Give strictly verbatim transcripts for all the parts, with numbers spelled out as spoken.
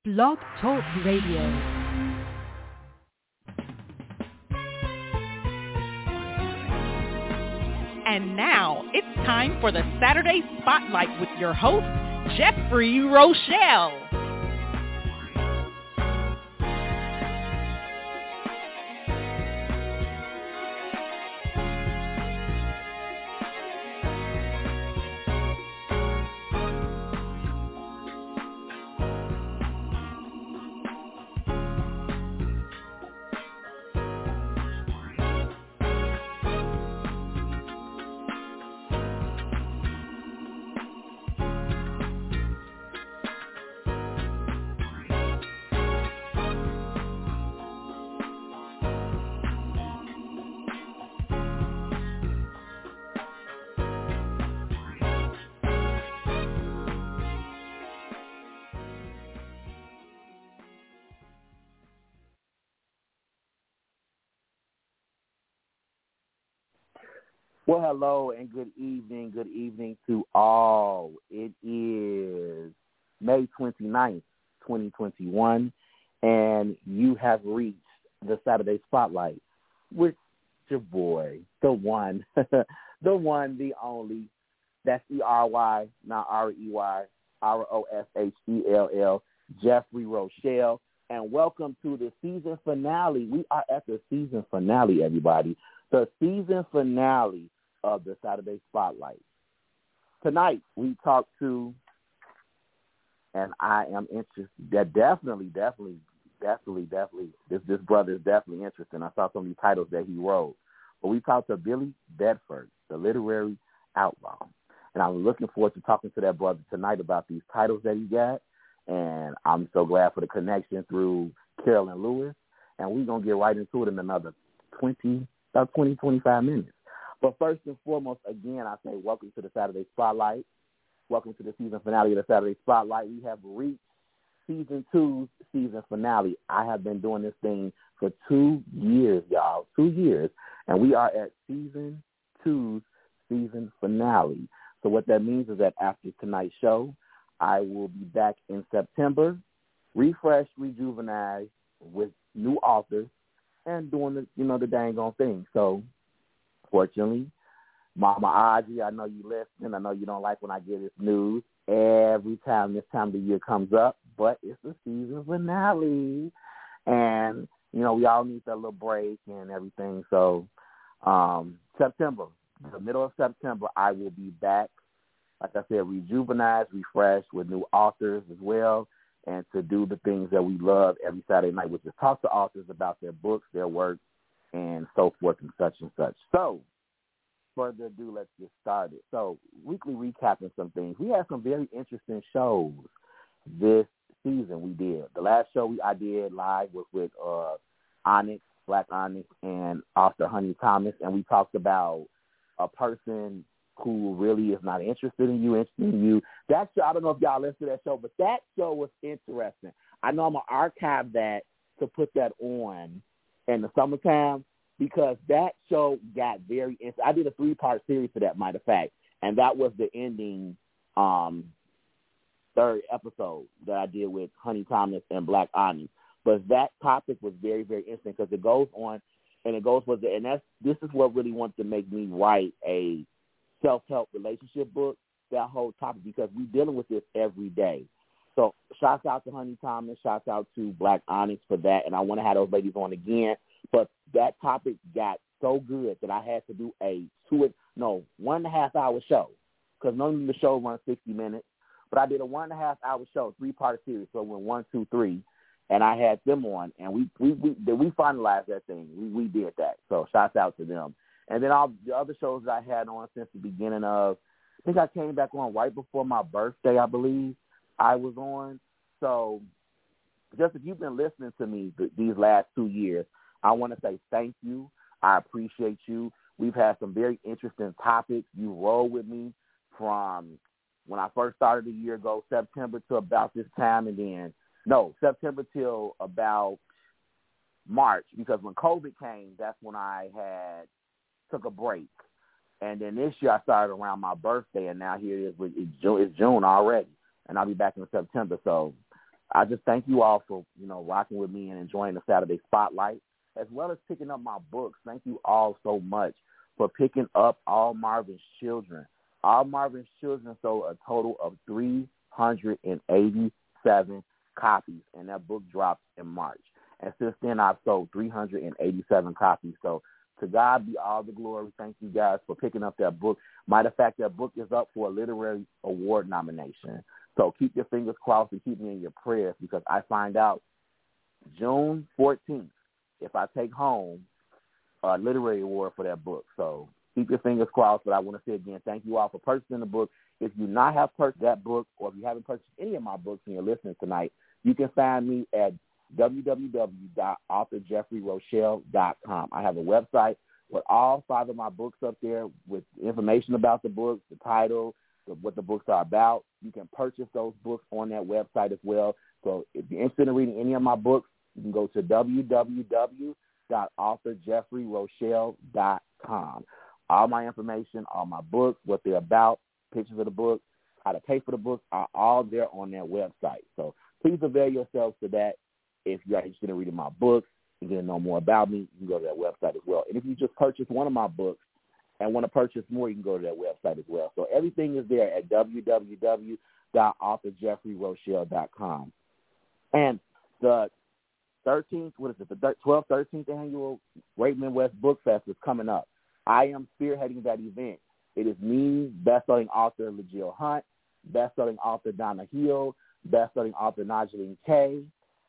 Blog Talk Radio. And now it's time for the Saturday Spotlight with your host, Jeffrey Rochelle. Well, hello and good evening. Good evening to all. It is May twenty-ninth, twenty twenty-one, and you have reached the Saturday Spotlight with your boy, the one, the one, the only. That's E R Y, not R E Y, R O S H E L L, Jeffrey Rochelle. And welcome to the season finale. We are at the season finale, everybody. The season finale of the Saturday Spotlight. Tonight, we talked to, and I am interested, that definitely, definitely, definitely, definitely, this, this brother is definitely interesting. I saw some of these titles that he wrote. But we talked to Billy Bedford, the literary outlaw. And I'm looking forward to talking to that brother tonight about these titles that he got. And I'm so glad for the connection through Carolyn Lewis. And we're going to get right into it in another twenty, about twenty, twenty-five minutes. But first and foremost, again, I say welcome to the Saturday Spotlight. Welcome to the season finale of the Saturday Spotlight. We have reached season two's season finale. I have been doing this thing for two years, y'all, two years. And we are at season two's season finale. So what that means is that after tonight's show, I will be back in September, refreshed, rejuvenated with new authors and doing the, you know, the dang on thing. So, fortunately, Mama Audrey, I know you listen. I know you don't like when I give this news every time this time of the year comes up, but it's the season finale. And, you know, we all need that little break and everything. So um, September, the middle of September, I will be back, like I said, rejuvenated, refreshed with new authors as well, and to do the things that we love every Saturday night, which is talk to authors about their books, their work, and so forth and such and such. So, further ado, let's get started. So, weekly recapping some things. We had some very interesting shows this season we did. The last show we I did live was with uh, Onyx, Black Onyx, and author Honey Thomas, and we talked about a person who really is not interested in you, interested in you. That show, I don't know if y'all listened to that show, but that show was interesting. I know I'm going to archive that to put that on in the summertime, because that show got very interesting. I did a three-part series for that, matter of fact, and that was the ending um, third episode that I did with Honey Thomas and Black Onyx. But that topic was very, very interesting because it goes on, and it goes with the, and that's this is what really wanted to make me write a self-help relationship book, that whole topic, because we're dealing with this every day. So shouts out to Honey Thomas, shouts out to Black Onyx for that, and I want to have those ladies on again. But that topic got so good that I had to do a two, no, one and a half hour show, because normally the show runs sixty minutes, but I did a one and a half hour show, three-part series, so it went one, two, three, and I had them on, and we we we, we finalized that thing. We we did that, so shouts out to them. And then all the other shows that I had on since the beginning of, I think I came back on right before my birthday, I believe. I was on. So just if you've been listening to me th- these last two years, I want to say thank you. I appreciate you. We've had some very interesting topics. You roll with me from when I first started a year ago, September to about this time, and then, no, September till about March, because when COVID came, that's when I had took a break. And then this year I started around my birthday, and now here it is. It's June, it's June already, and I'll be back in September. So I just thank you all for, you know, rocking with me and enjoying the Saturday Spotlight, as well as picking up my books. Thank you all so much for picking up All Marvin's Children. All Marvin's Children sold a total of three hundred eighty-seven copies, and that book dropped in March. And since then, I've sold three hundred eighty-seven copies. So to God be all the glory. Thank you guys for picking up that book. Matter of fact, that book is up for a literary award nomination. So keep your fingers crossed and keep me in your prayers, because I find out June fourteenth if I take home a literary award for that book. So keep your fingers crossed. But I want to say again, thank you all for purchasing the book. If you not have purchased that book, or if you haven't purchased any of my books and you're listening tonight, you can find me at w w w dot author jeffrey rochelle dot com. I have a website with all five of my books up there with information about the books, the title, the, what the books are about. You can purchase those books on that website as well. So if you're interested in reading any of my books, you can go to w w w dot author jeffrey rochelle dot com. All my information, all my books, what they're about, pictures of the books, how to pay for the books are all there on their website. So please avail yourselves to that. If you're interested in reading my books and getting to know more about me, you can go to that website as well. And if you just purchased one of my books and want to purchase more, you can go to that website as well. So everything is there at w w w dot author jeffrey rochelle dot com. And the thirteenth, what is it, the twelfth, thirteenth annual Great Midwest Book Fest is coming up. I am spearheading that event. It is me, best-selling author LaJill Hunt, best-selling author Donna Hill, best-selling author Najaleen K.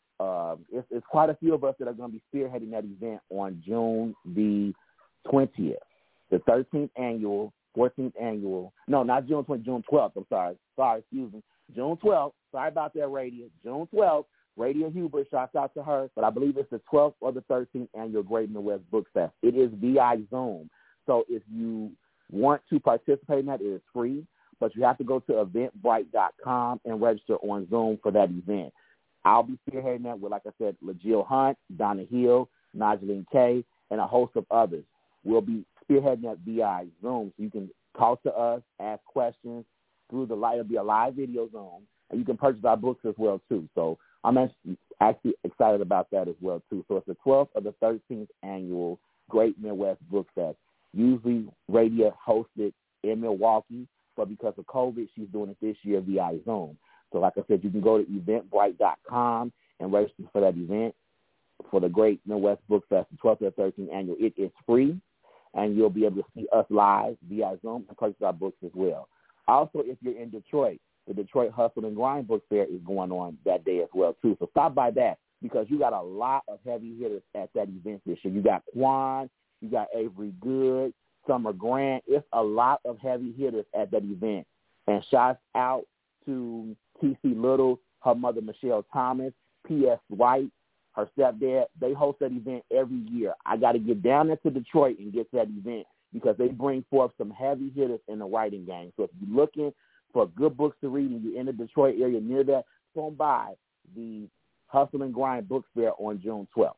Um, it's, it's quite a few of us that are going to be spearheading that event on June the twentieth, the thirteenth annual, fourteenth annual. No, not June twentieth, June twelfth. I'm sorry. Sorry, excuse me. June twelfth. Sorry about that, Radio. June twelfth. Radio Hubert, shouts out to her. But I believe it's the twelfth or the thirteenth annual Great Midwest Book Fest. It is via Zoom. So if you want to participate in that, it is free. But you have to go to eventbrite dot com and register on Zoom for that event. I'll be spearheading that with, like I said, LaJill Hunt, Donna Hill, Najaleen K, and a host of others. We'll be spearheading that via Zoom, so you can talk to us, ask questions through the live. It'll be a live video Zoom, and you can purchase our books as well, too. So I'm actually, actually excited about that as well, too. So it's the twelfth or the thirteenth annual Great Midwest Book Fest. Usually Radio hosted in Milwaukee, but because of COVID, she's doing it this year via Zoom. So like I said, you can go to eventbrite dot com and register for that event for the Great Midwest Book Fest, the twelfth or thirteenth annual. It is free, and you'll be able to see us live via Zoom and purchase our books as well. Also, if you're in Detroit, the Detroit Hustle and Grind Book Fair is going on that day as well, too. So stop by that, because you got a lot of heavy hitters at that event this year. You got Quan, you got Avery Good, Summer Grant. It's a lot of heavy hitters at that event. And shouts out to T C Little, her mother Michelle Thomas, P S White, her stepdad. They host that event every year. I got to get down there to Detroit and get to that event, because they bring forth some heavy hitters in the writing game. So if you're looking for good books to read and you're in the Detroit area near that, come by the Hustle and Grind Book Fair on June twelfth.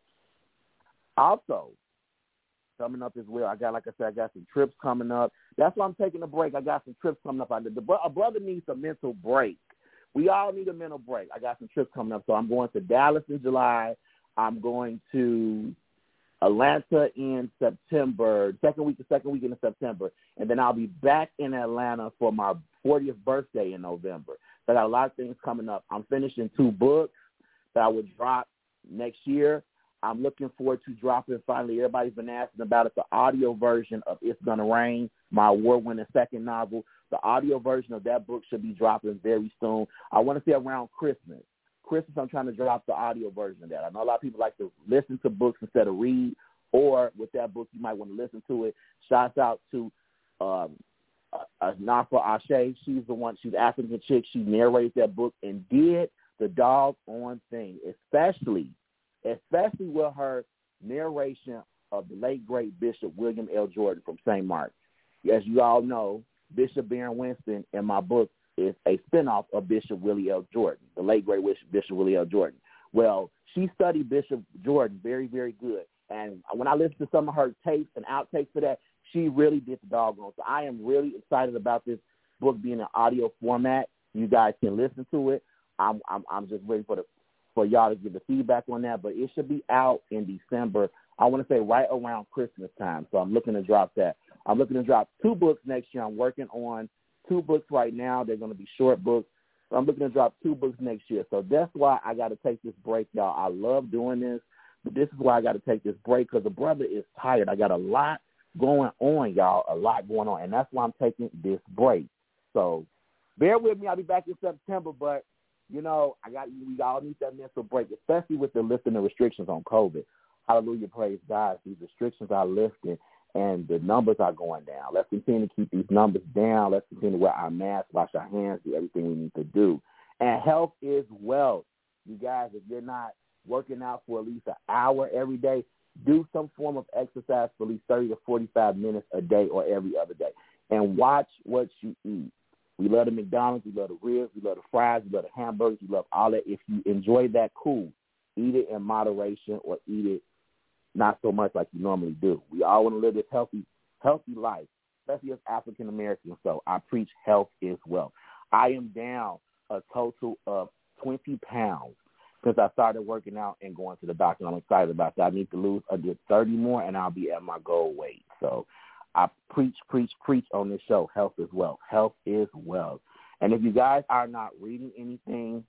Also, coming up as well, I got, like I said, I got some trips coming up. That's why I'm taking a break. I got some trips coming up. I, the, a brother needs a mental break. We all need a mental break. I got some trips coming up. So I'm going to Dallas in July. I'm going to Atlanta in September, second week, the second weekend in September. And then I'll be back in Atlanta for my fortieth birthday in November. So I got a lot of things coming up. I'm finishing two books that I would drop next year. I'm looking forward to dropping, finally, everybody's been asking about it, the audio version of It's Gonna Rain, my award-winning second novel. The audio version of that book should be dropping very soon. I want to say around Christmas. Christmas, I'm trying to drop the audio version of that. I know a lot of people like to listen to books instead of read, or with that book, you might want to listen to it. Shouts out to um, uh, Nafa Ashe. She's the one, she's an African chick. She narrated that book and did the doggone thing, especially especially with her narration of the late, great Bishop William L. Jordan from Saint Mark. As you all know, Bishop Barron Winston in my book is a spinoff of Bishop Willie L. Jordan, the late, great Bishop Willie L. Jordan. Well, she studied Bishop Jordan very, very good. And when I listened to some of her tapes and outtakes for that, she really did the doggone. So I am really excited about this book being an audio format. You guys can listen to it. I'm I'm, I'm just waiting for the for y'all to give the feedback on that. But it should be out in December. I want to say right around Christmas time. So I'm looking to drop that. I'm looking to drop two books next year. I'm working on two books right now. They're going to be short books. So I'm looking to drop two books next year. So that's why I got to take this break, y'all. I love doing this, but this is why I got to take this break because the brother is tired. I got a lot going on, y'all, a lot going on, and that's why I'm taking this break. So bear with me. I'll be back in September, but, you know, I got we all need that mental break, especially with the lifting the restrictions on COVID. Hallelujah, praise God. These restrictions are lifting, and the numbers are going down. Let's continue to keep these numbers down. Let's continue to wear our masks, wash our hands, do everything we need to do. And health is wealth. You guys, if you're not working out for at least an hour every day, do some form of exercise for at least thirty to forty-five minutes a day or every other day. And watch what you eat. We love the McDonald's, we love the ribs, we love the fries, we love the hamburgers, we love all that. If you enjoy that, cool. Eat it in moderation or eat it not so much like you normally do. We all want to live this healthy, healthy life, especially as African Americans. So I preach health is wealth. I am down a total of twenty pounds since I started working out and going to the doctor. I'm excited about that. I need to lose a good thirty more, and I'll be at my goal weight. So I preach, preach, preach on this show. Health is wealth. Health is wealth. And if you guys are not reading anything,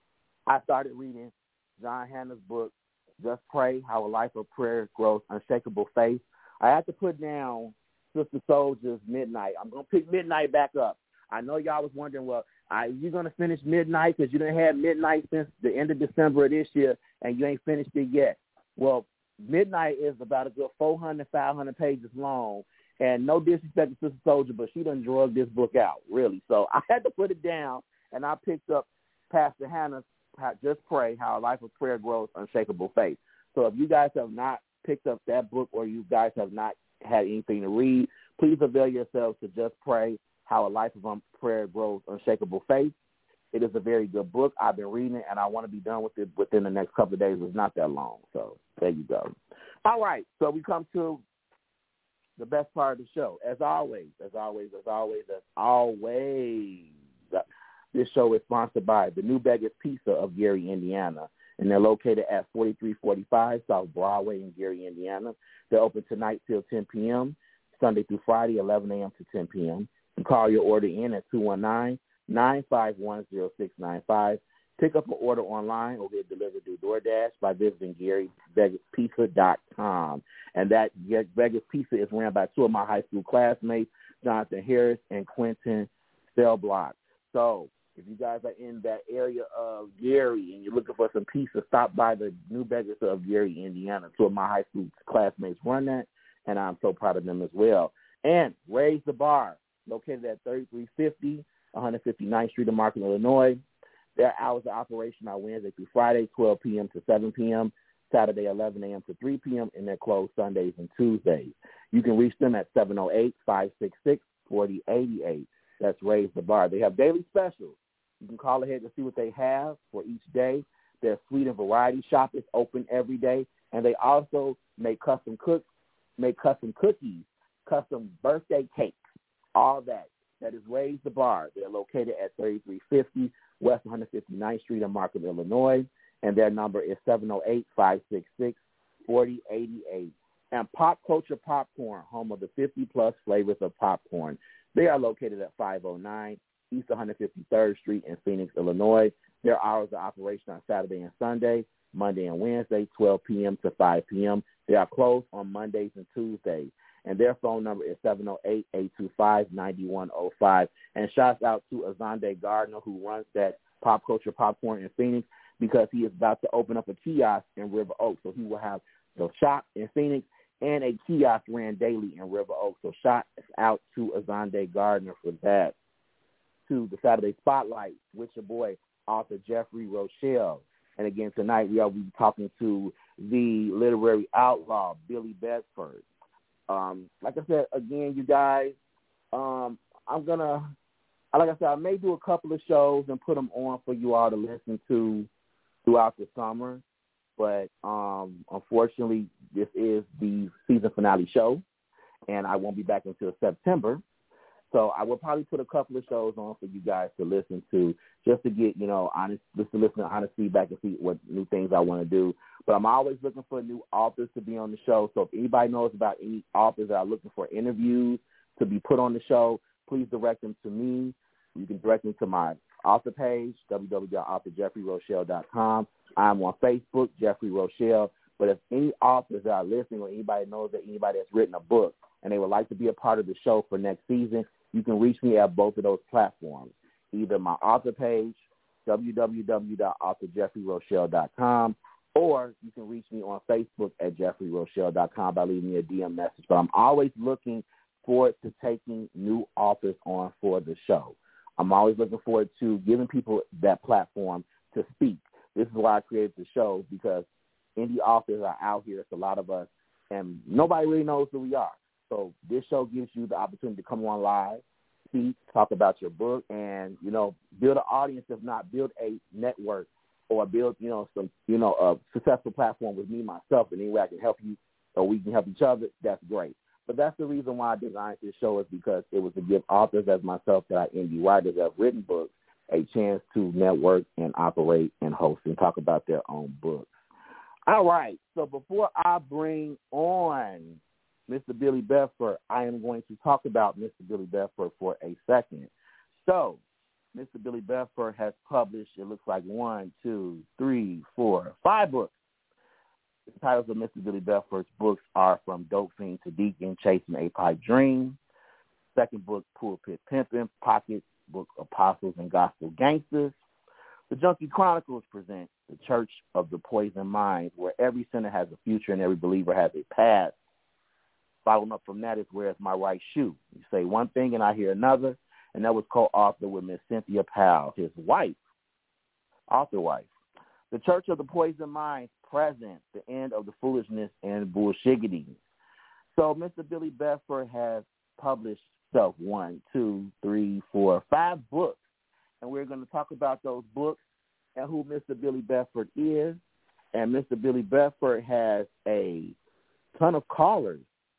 I started reading John Hanna's book, Just Pray, How a Life of Prayer Grows Unshakable Faith. I had to put down Sister Soldier's Midnight. I'm going to pick Midnight back up. I know y'all was wondering, well, are you going to finish Midnight because you done had Midnight since the end of December of this year and you ain't finished it yet. Well, Midnight is about a good four hundred, five hundred pages long, and no disrespect to Sister Soldier, but she done drug this book out, really. So I had to put it down, and I picked up Pastor Hannah's Just Pray, How a Life of Prayer Grows Unshakable Faith. So if you guys have not picked up that book or you guys have not had anything to read, please avail yourselves to Just Pray, How a Life of Prayer Grows Unshakable Faith. It is a very good book. I've been reading it, and I want to be done with it within the next couple of days. It's not that long, so there you go. All right, so we come to the best part of the show. As always, as always, as always, as always, this show is sponsored by the New Beggar's Pizza of Gary, Indiana, and they're located at forty-three forty-five South Broadway in Gary, Indiana. They're open tonight till ten p.m., Sunday through Friday, eleven a.m. to ten p.m. You can call your order in at two one nine, nine five one, zero six nine five. Pick up an order online or get delivered through DoorDash by visiting Gary Vegas Pizza dot com. And that Vegas Pizza is ran by two of my high school classmates, Jonathan Harris and Quentin Stellblock. So if you guys are in that area of Gary and you're looking for some pizza, stop by the New Beggars of Gary, Indiana. Two of my high school classmates run that, and I'm so proud of them as well. And Raise the Bar, located at thirty-three fifty, one fifty-ninth Street in Markham, Illinois. Their hours of operation are Wednesday through Friday, twelve p.m. to seven p.m., Saturday, eleven a.m. to three p.m., and they're closed Sundays and Tuesdays. You can reach them at seven oh eight, five six six, four oh eight eight. That's Raise the Bar. They have daily specials. You can call ahead to see what they have for each day. Their sweet and variety shop is open every day, and they also make custom cooks, make custom cookies, custom birthday cakes, all that. That is Raise the Bar. They're located at thirty-three fifty West one fifty-ninth Street in Markham, Illinois, and their number is seven oh eight, five six six, four oh eight eight. And Pop Culture Popcorn, home of the fifty-plus flavors of popcorn. They are located at five oh nine East one fifty-third Street in Phoenix, Illinois. Their hours of operation are Saturday and Sunday, Monday and Wednesday, twelve p.m. to five p.m. They are closed on Mondays and Tuesdays. And their phone number is seven oh eight, eight two five, nine one oh five. And shouts out to Azande Gardner, who runs that Pop Culture Popcorn in Phoenix, because he is about to open up a kiosk in River Oaks. So he will have the shop in Phoenix and a kiosk ran daily in River Oaks. So shouts out to Azande Gardner for that. To the Saturday Spotlight with your boy, author Jeffrey Rochelle. And again, tonight we will be talking to the literary outlaw, Billy Bedford. Um, like I said, again, you guys, um, I'm going to, like I said, I may do a couple of shows and put them on for you all to listen to throughout the summer. But um, unfortunately, this is the season finale show, and I won't be back until September. So I will probably put a couple of shows on for you guys to listen to, just to get, you know, honest, just to listen to honest feedback and see what new things I want to do. But I'm always looking for new authors to be on the show. So if anybody knows about any authors that are looking for interviews to be put on the show, please direct them to me. You can direct them to my author page, w w w dot author jeffrey rochelle dot com. I'm on Facebook, Jeffrey Rochelle. But if any authors that are listening or anybody knows that anybody that's written a book and they would like to be a part of the show for next season, you can reach me at both of those platforms, either my author page, w w w dot author jeffrey rochelle dot com, or you can reach me on Facebook at jeffrey rochelle dot com by leaving me a D M message. But I'm always looking forward to taking new authors on for the show. I'm always looking forward to giving people that platform to speak. This is why I created the show, because indie authors are out here. It's a lot of us, and nobody really knows who we are. So this show gives you the opportunity to come on live, speak, talk about your book, and, you know, build an audience, if not build a network or build, you know, some, you know, a successful platform with me, myself, and any way I can help you or we can help each other. That's great. But that's the reason why I designed this show, is because it was to give authors as myself that are indie writers that have written books a chance to network and operate and host and talk about their own books. All right, so before I bring on Mister Billy Bedford, I am going to talk about Mister Billy Bedford for a second. So Mister Billy Bedford has published, it looks like one, two, three, four, five books. The titles of Mister Billy Bedford's books are From Dope Fiend to Deacon, Chasing a Pipe Dream. Second book, Pulpit Pimpin', Pocket Book, Apostles and Gospel Gangsters. The Junkie Chronicles present The Church of the Poison Mind, where every sinner has a future and every believer has a past. Following up from that is Where's My Right Shoe? You say one thing and I hear another, and that was co-authored with Miss Cynthia Powell, his wife, author wife. The Church of the Poison Mind present The End of the Foolishness and Bullshiggity. So Mister Billy Bedford has published stuff, one, two, three, four, five books. And we're going to talk about those books and who Mister Billy Bedford is. And Mister Billy Bedford has a ton of callers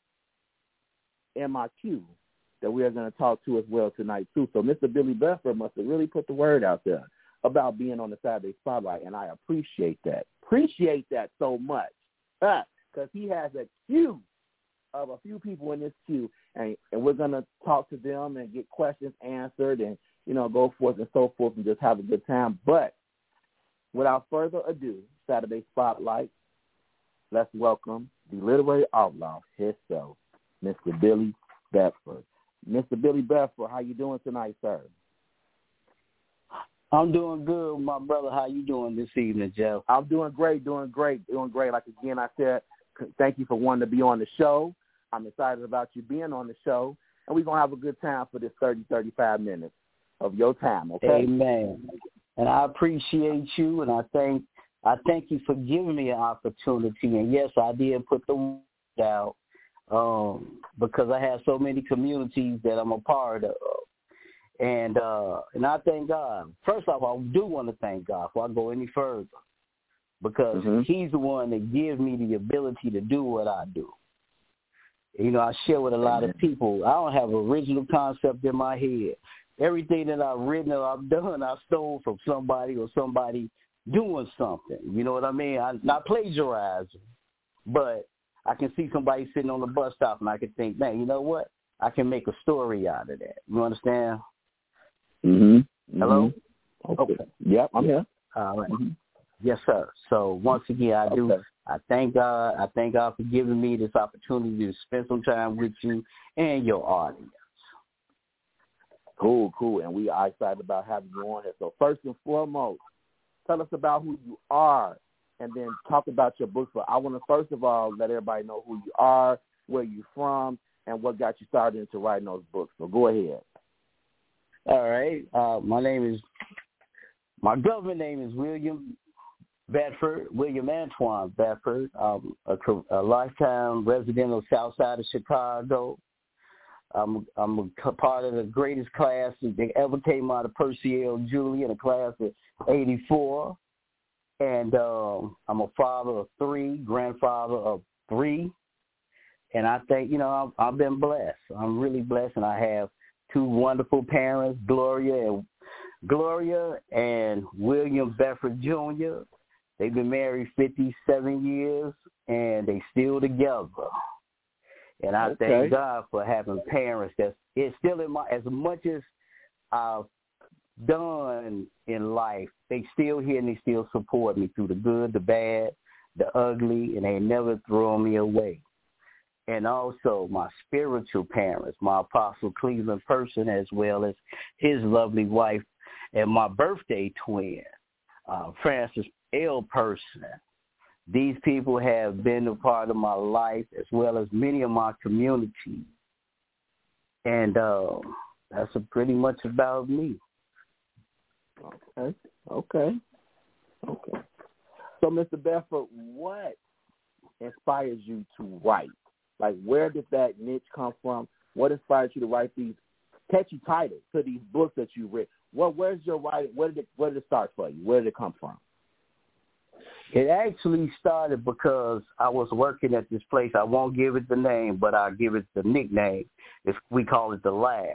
in my queue that we are going to talk to as well tonight, too. So Mister Billy Bedford must have really put the word out there about being on the Saturday Spotlight, and I appreciate that. Appreciate that so much, because uh, he has a queue of a few people in this queue, and, and we're going to talk to them and get questions answered and, you know, go forth and so forth and just have a good time. But without further ado, Saturday Spotlight, let's welcome the literary outlaw himself, Mister Billy Bedford. Mister Billy Bedford, how you doing tonight, sir? I'm doing good, my brother. How you doing this evening, Jeff? I'm doing great, doing great, doing great. Like, again, I said, thank you for wanting to be on the show. I'm excited about you being on the show, and we're going to have a good time for this thirty, thirty-five minutes of your time, okay? Amen. And I appreciate you, and I thank I thank you for giving me an opportunity. And, yes, I did put the word out um, because I have so many communities that I'm a part of. And uh, and I thank God. First off, I do want to thank God before I go any further, because mm-hmm. he's the one that gives me the ability to do what I do. You know, I share with a lot of people. I don't have an original concept in my head. Everything that I've written or I've done, I stole from somebody or somebody doing something. You know what I mean? I'm not plagiarizing, but I can see somebody sitting on the bus stop and I can think, man, you know what? I can make a story out of that. You understand? Mm-hmm. Hello? Mm-hmm. Okay. Yep, I'm here. All right. Mm-hmm. Yes, sir. So once again, I do. Okay. I thank God. I thank God for giving me this opportunity to spend some time with you and your audience. Cool, cool. And we are excited about having you on here. So first and foremost, tell us about who you are, and then talk about your books. But I want to first of all let everybody know who you are, where you're from, and what got you started into writing those books. So go ahead. All right. Uh, my name is, my government name is William Bedford, William Antoine Bedford. Um, a, a lifetime resident of South Side of Chicago. I'm, I'm a part of the greatest class that ever came out of Percy L. Julian, a class of eighty-four. And um, I'm a father of three, grandfather of three. And I think, you know, I've, I've been blessed. I'm really blessed, and I have two wonderful parents, Gloria and Gloria and William Bedford Junior They've been married fifty-seven years, and they still together. And I okay. thank God for having parents that's it's still in my, as much as I've done in life, they still here and they still support me through the good, the bad, the ugly, and they never throw me away. And also my spiritual parents, my Apostle Cleveland Person, as well as his lovely wife, and my birthday twin, uh, Francis L. Person. These people have been a part of my life as well as many of my community. And uh, that's a pretty much about me. Okay, okay, okay. So, Mister Bedford, what inspires you to write? Like, where did that niche come from? What inspired you to write these catchy titles to these books that you read? Well, where's your writing? Where did it, where did it start for you? Where did it come from? It actually started because I was working at this place. I won't give it the name, but I'll give it the nickname. It's, we call it the Lab.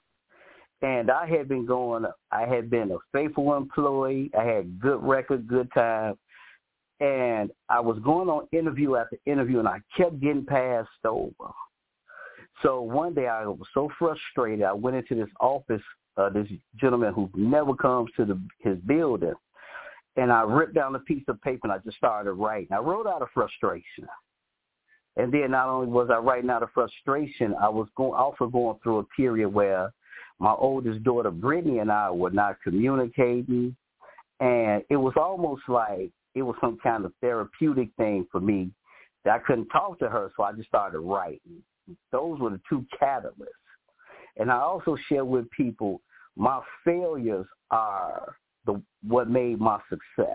And I had been going, I had been a faithful employee. I had good record, good time. And I was going on interview after interview, and I kept getting passed over. So one day I was so frustrated, I went into this office, uh, this gentleman who never comes to the, his building, and I ripped down a piece of paper, and I just started writing. I wrote out of frustration. And then not only was I writing out of frustration, I was going, also going through a period where my oldest daughter, Brittany, and I were not communicating. And it was almost like it was some kind of therapeutic thing for me that I couldn't talk to her, so I just started writing. Those were the two catalysts. And I also share with people my failures are the what made my success.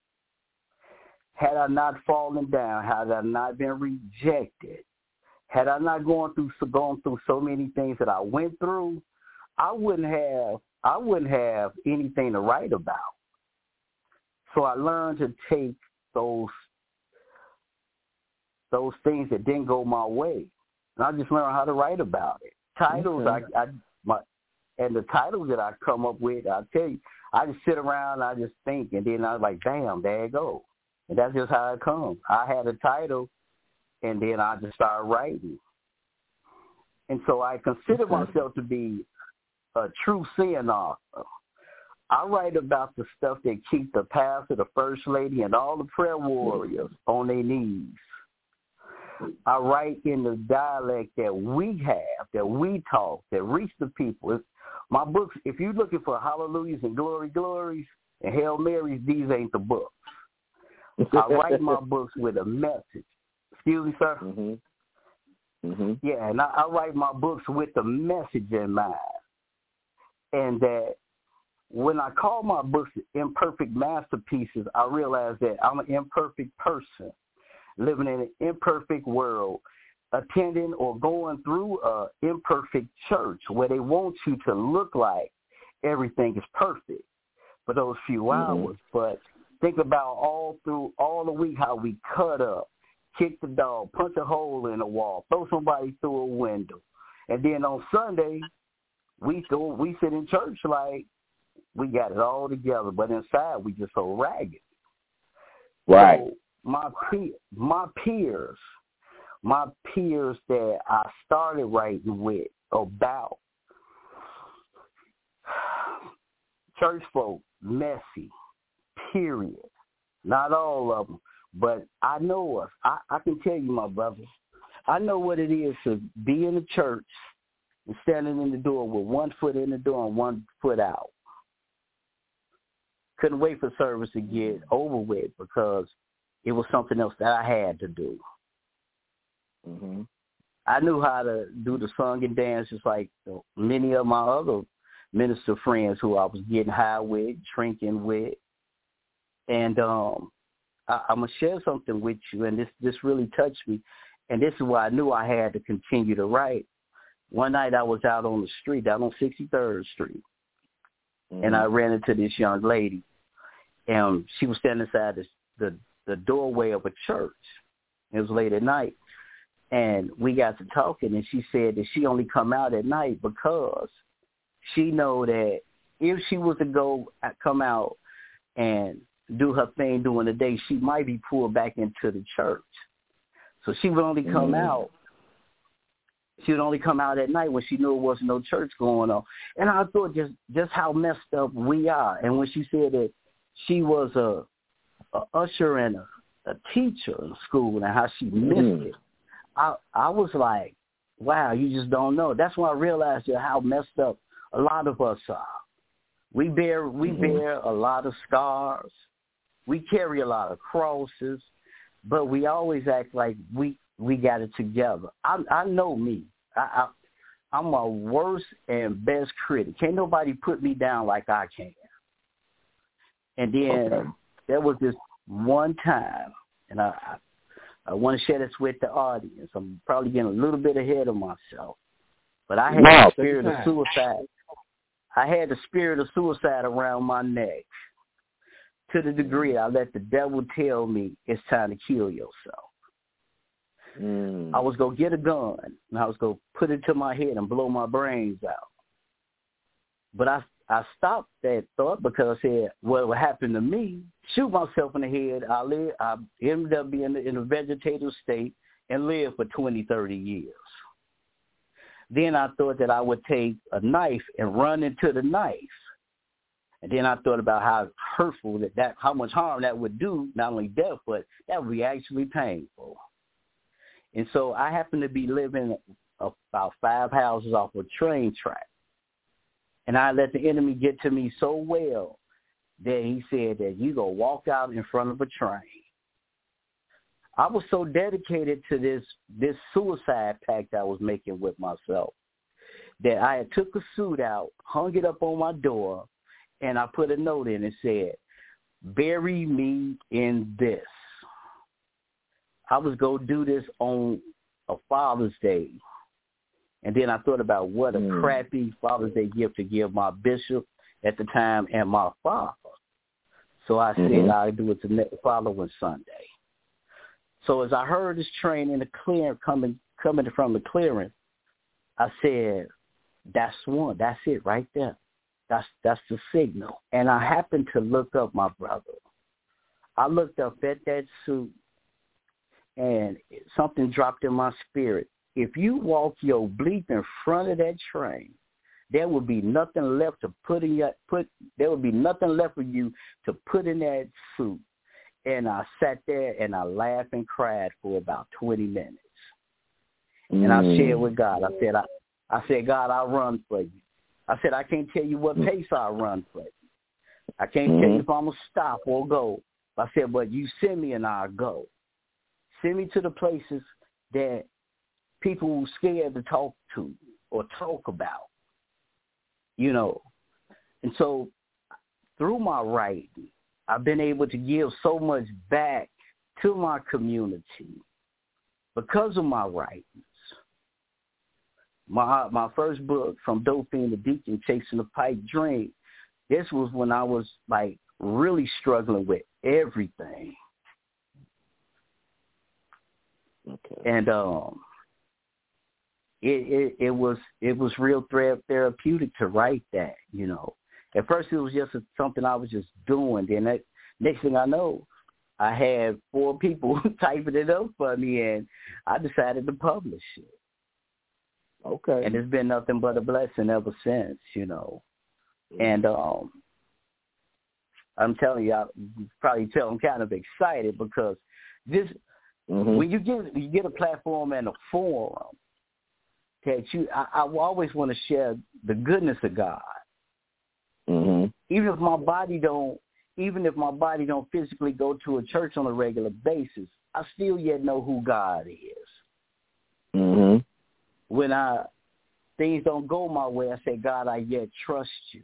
Had I not fallen down, had I not been rejected, had I not gone through so, gone through so many things that I went through, I wouldn't have I wouldn't have anything to write about. So I learned to take those those things that didn't go my way, and I just learned how to write about it. Titles, okay. I, I my and the titles that I come up with, I tell you, I just sit around, and I just think, and then I was like, damn, there you go. And that's just how it comes. I had a title, and then I just started writing. And so I consider okay. myself to be a true seeing author. I write about the stuff that keep the pastor, the first lady, and all the prayer warriors on their knees. I write in the dialect that we have, that we talk, that reach the people. It's, my books, if you're looking for hallelujahs and glory glories and Hail Marys, these ain't the books. I write my books with a message. Excuse me, sir? Mm-hmm. Mm-hmm. Yeah, and I, I write my books with a message in mind. And that when I call my books imperfect masterpieces, I realize that I'm an imperfect person living in an imperfect world, attending or going through an imperfect church where they want you to look like everything is perfect for those few mm-hmm. hours. But think about all through all the week how we cut up, kick the dog, punch a hole in the wall, throw somebody through a window. And then on Sunday, we go, we sit in church like we got it all together, but inside we just so ragged. Right. So my pe- my peers, my peers that I started writing with about church folk, messy, period. Not all of them, but I know us. I, I can tell you, my brothers, I know what it is to be in the church and standing in the door with one foot in the door and one foot out. Couldn't wait for service to get over with because it was something else that I had to do. Mm-hmm. I knew how to do the song and dance just like many of my other minister friends who I was getting high with, drinking with. And um, I, I'm going to share something with you, and this, this really touched me. And this is why I knew I had to continue to write. One night I was out on the street, out on sixty-third Street, mm-hmm. and I ran into this young lady. And she was standing inside this, the, the doorway of a church. It was late at night. And we got to talking, and she said that she only come out at night because she know that if she was to go come out and do her thing during the day, she might be pulled back into the church. So she would only come mm. out. She would only come out at night when she knew there wasn't no church going on. And I thought just, just how messed up we are. And when she said that she was a, a usher and a, a teacher in school and how she missed mm. it, I I was like, wow, you just don't know. That's when I realized how messed up a lot of us are. We bear we mm-hmm. bear a lot of scars. We carry a lot of crosses, but we always act like we, we got it together. I I know me. I, I I'm my worst and best critic. Can't nobody put me down like I can. And then okay. there was this one time, and I, I I want to share this with the audience. I'm probably getting a little bit ahead of myself, but I had wow, the spirit of suicide. I had the spirit of suicide around my neck to the degree I let the devil tell me it's time to kill yourself. Mm. I was going to get a gun, and I was going to put it to my head and blow my brains out. But I I stopped that thought because I said, well, what happened to me, shoot myself in the head, I live, I ended up being in a vegetative state and live for twenty, thirty years. Then I thought that I would take a knife and run into the knife. And then I thought about how hurtful that, that how much harm that would do, not only death, but that would be actually painful. And so I happened to be living about five houses off a train track. And I let the enemy get to me so well that he said that you go walk out in front of a train. I was so dedicated to this this suicide pact I was making with myself that I had took a suit out, hung it up on my door, and I put a note in and said, bury me in this. I was going to do this on a Father's Day. And then I thought about what a mm. crappy Father's Day gift to give my bishop at the time and my father. So I mm-hmm. said I'd do it the following Sunday. So as I heard this train in the clear coming coming from the clearance, I said, that's one. That's it right there. That's that's the signal. And I happened to look up my brother. I looked up at that suit, and something dropped in my spirit. If you walk your bleep in front of that train, there will be nothing left to put in your put. There will be nothing left for you to put in that suit. And I sat there and I laughed and cried for about twenty minutes. Mm. And I shared with God. I said, I, I said, God, I'll run for you. I said, I can't tell you what pace I'll run for you. I can't mm. tell you if I'm going to stop or go. I said, but you send me and I'll go. Send me to the places that people are scared to talk to or talk about, you know. And so through my writing, I've been able to give so much back to my community because of my writings. My my first book, From Dope Fiend to Deacon, Chasing the Pipe Dream, this was when I was, like, really struggling with everything. Okay. And um, it, it it was it was real therapeutic to write that, you know. At first, it was just a, something I was just doing. Then that, next thing I know, I had four people typing it up for me, and I decided to publish it. Okay. And it's been nothing but a blessing ever since, you know. And um, I'm telling you, I you probably tell I'm kind of excited because this, mm-hmm. when you get you get a platform and a forum that you, I, I always want to share the goodness of God. Mm-hmm. Even if my body don't, even if my body don't physically go to a church on a regular basis, I still yet know who God is. Mm-hmm. When I things don't go my way, I say, God, I yet trust you.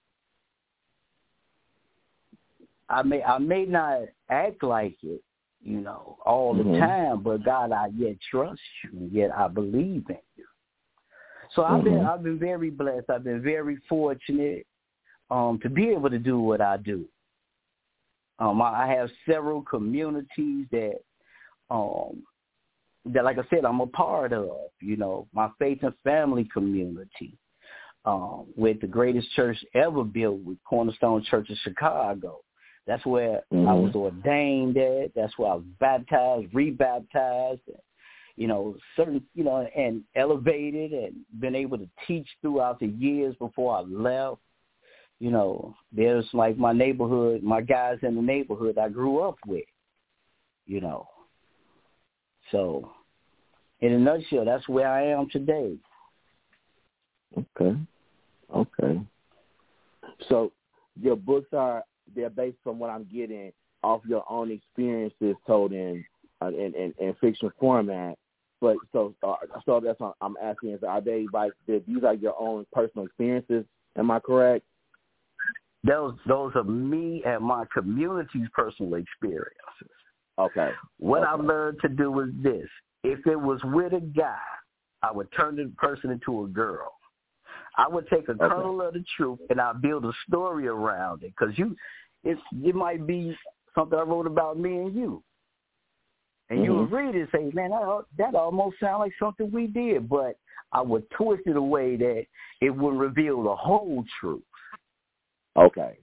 I may I may not act like it, you know, all mm-hmm. the time, but God, I yet trust you, yet I believe in you. So mm-hmm. I've been I've been very blessed. I've been very fortunate. Um, to be able to do what I do. Um, I have several communities that, um, that, like I said, I'm a part of, you know, my faith and family community. um, with the greatest church ever built, with Cornerstone Church of Chicago. That's where mm-hmm. I was ordained at. That's where I was baptized, rebaptized, and, you know, certain, you know, and elevated and been able to teach throughout the years before I left. You know, there's like my neighborhood, my guys in the neighborhood I grew up with, you know. So, in a nutshell, that's where I am today. Okay. Okay. So, your books are, they're based from what I'm getting off your own experiences told in uh, in, in, in fiction format. But so uh, so that's what I'm asking is, are they like, these are your own personal experiences? Am I correct? Those those are me and my community's personal experiences. Okay. What okay. I learned to do was this: if it was with a guy, I would turn the person into a girl. I would take a okay. kernel of the truth and I build a story around it, because you, it's it might be something I wrote about me and you, and mm-hmm. you would read it and say, "Man, that, that almost sounds like something we did," but I would twist it a way that it would reveal the whole truth. Okay.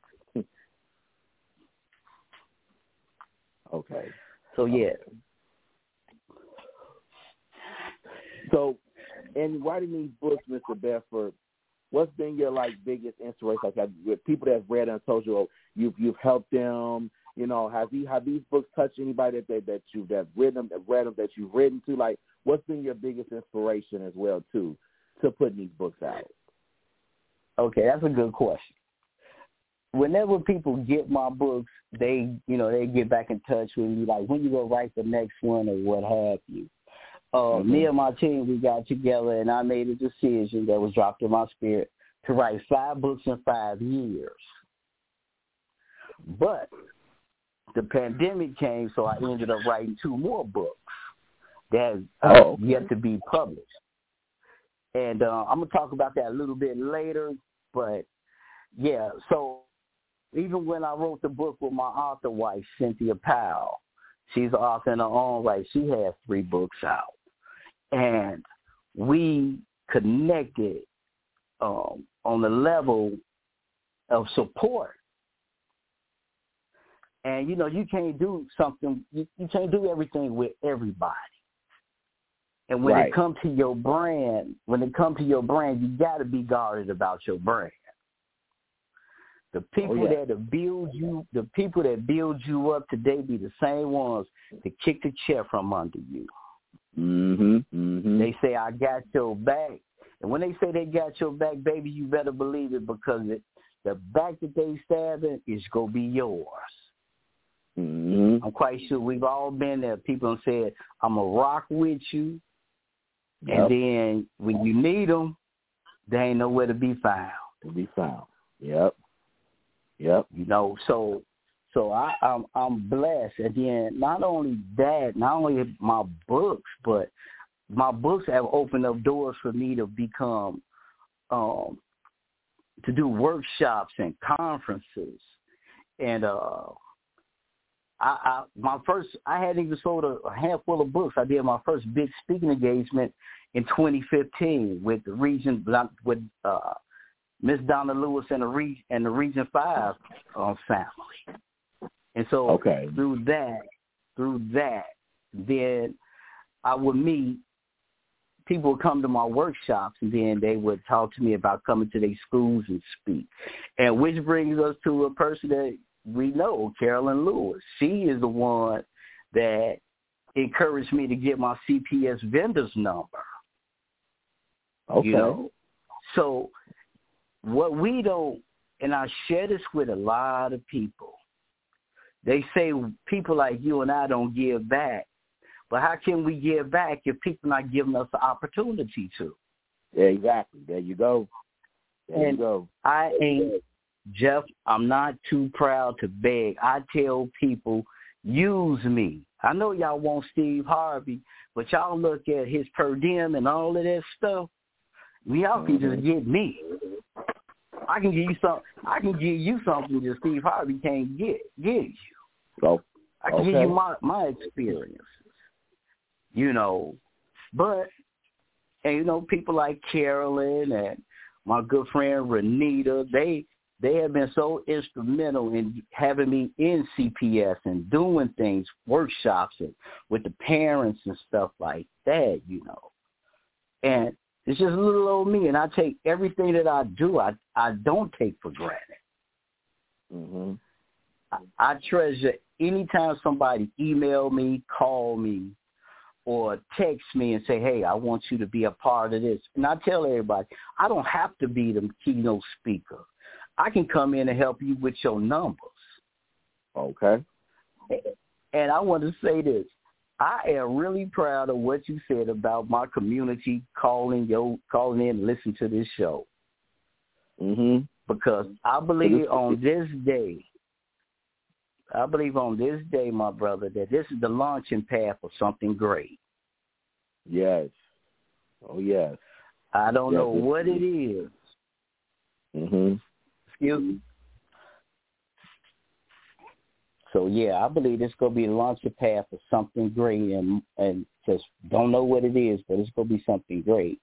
okay. So yeah. So, in writing these books, Mister Bedford, what's been your like biggest inspiration? Like, have, with people that have read and told you, oh, you've you've helped them. You know, have you have these books touched anybody that that, that you've that read them, that read them, that you've written to? Like, what's been your biggest inspiration as well too to putting these books out? Okay, that's a good question. Whenever people get my books, they you know they get back in touch with me, like, when you go write the next one or what have you. Uh, mm-hmm. Me and my team, we got together, and I made a decision that was dropped in my spirit to write five books in five years. But the pandemic came, so I ended up writing two more books that are oh, okay. yet to be published. And uh, I'm going to talk about that a little bit later. But, yeah, so even when I wrote the book with my author wife, Cynthia Powell, she's an author in her own right, she has three books out. And we connected um, on the level of support. And, you know, you can't do something, you, you can't do everything with everybody. And when right. it comes to your brand, when it comes to your brand, you got to be guarded about your brand. The people oh, yeah. that build you, the people that build you up today be the same ones that kick the chair from under you. Mm-hmm, mm-hmm. They say, "I got your back." And when they say they got your back, baby, you better believe it, because it, the back that they stabbing is going to be yours. Mm-hmm. I'm quite sure we've all been there. People have said, "I'm going to rock with you." Yep. And then when you need them, they ain't nowhere to be found. To be found. Yep. Yep. You know, so so I, I'm I'm blessed. And then not only that, not only my books, but my books have opened up doors for me to become, um, to do workshops and conferences. And uh, I, I my first, I hadn't even sold a, a handful of books. I did my first big speaking engagement in twenty fifteen with the region, with uh, Miss Donna Lewis and the Region and the Region Five um, family. And so okay. through that, through that, then I would meet people would come to my workshops, and then they would talk to me about coming to their schools and speak. And which brings us to a person that we know, Carolyn Lewis. She is the one that encouraged me to get my C P S vendor's number. Okay. You know? So what we don't, and I share this with a lot of people, they say people like you and I don't give back. But how can we give back if people not giving us the opportunity to? Yeah, exactly. There you go. There and you go. I ain't, Jeff, I'm not too proud to beg. I tell people, use me. I know y'all want Steve Harvey, but y'all look at his per diem and all of that stuff. Y'all can mm-hmm. just get me. I can give you some. I can give you something that Steve Harvey can't get. Give you. So, I can okay. give you my my experiences. You know, but and you know people like Carolyn and my good friend Renita. They they have been so instrumental in having me in C P S and doing things, workshops and with the parents and stuff like that, you know. And it's just little old me, and I take everything that I do, I, I don't take for granted. Mm-hmm. I, I treasure anytime somebody email me, call me, or text me and say, hey, I want you to be a part of this. And I tell everybody, I don't have to be the keynote speaker. I can come in and help you with your numbers. Okay. And I want to say this. I am really proud of what you said about my community calling your calling in and listening to this show. Mm-hmm. Because I believe on this day, I believe on this day, my brother, that this is the launching pad for something great. Yes. Oh, yes. I don't yes, know what it is. Mm-hmm. Excuse me. So, yeah, I believe this is going to be a launching pad for something great, and, and just don't know what it is, but it's going to be something great.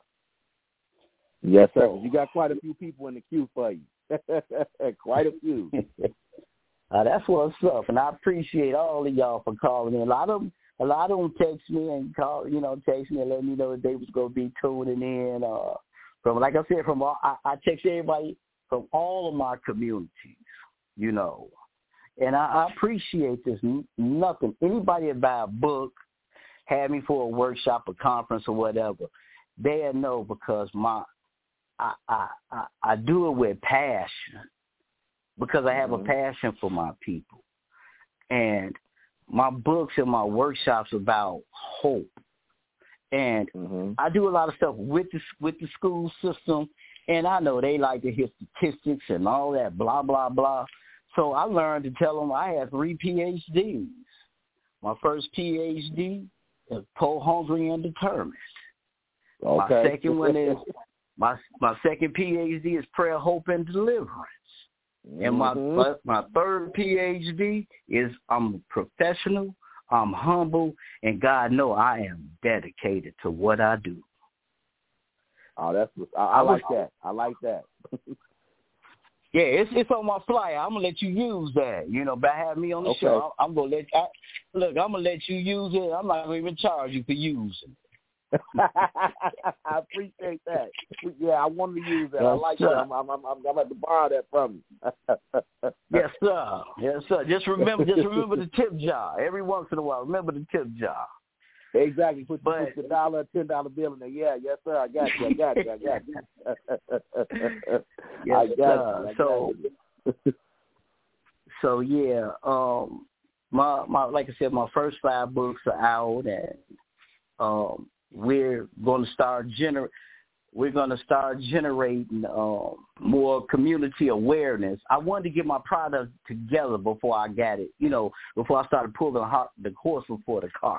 Yes, sir. You got quite a few people in the queue for you. Quite a few. Uh, that's what's up, and I appreciate all of y'all for calling in. A lot of them, a lot of them text me and call, you know, text me and let me know that they was gonna be tuning in. Uh, from like I said, from all, I, I text everybody from all of my communities, you know, and I, I appreciate this. Nothing. Anybody that buy a book, have me for a workshop, a conference, or whatever, they'll know because my I I I, I do it with passion. Because I have mm-hmm. a passion for my people. And my books and my workshops about hope. And mm-hmm. I do a lot of stuff with the, with the school system, and I know they like to hear statistics and all that, blah, blah, blah. So I learned to tell them I have three P H Ds. My first P H D is Poor, Hungry, and Determined. Okay. My second one is, my, my second P H D is Prayer, Hope, and Deliverance. And my mm-hmm. my third P H D is I'm professional, I'm humble, and God know I am dedicated to what I do. Oh, that's I, I like that. I like that. Yeah, it's it's on my flyer. I'm gonna let you use that. You know, by having me on the okay. show, I'm gonna let I, look. I'm gonna let you use it. I'm not gonna even charge you for using it. I appreciate that. Yeah, I wanted to use that. Yes, I like sir. that. I'm, I'm, I'm, I'm going to have to borrow that from you. Yes, sir. Yes, sir. Just remember, just remember the tip jar. Every once in a while, remember the tip jar. Exactly. Put, but, put the dollar, ten dollar bill in there. Yeah, yes, sir. I got you. I got you. I got you. Yes, I got sir. you. I so, got you. so yeah. Um, my my like I said, my first five books are out, and um. We're going to start gener- We're going to start generating uh, more community awareness. I wanted to get my product together before I got it. You know, before I started pulling the, the horse before the cart.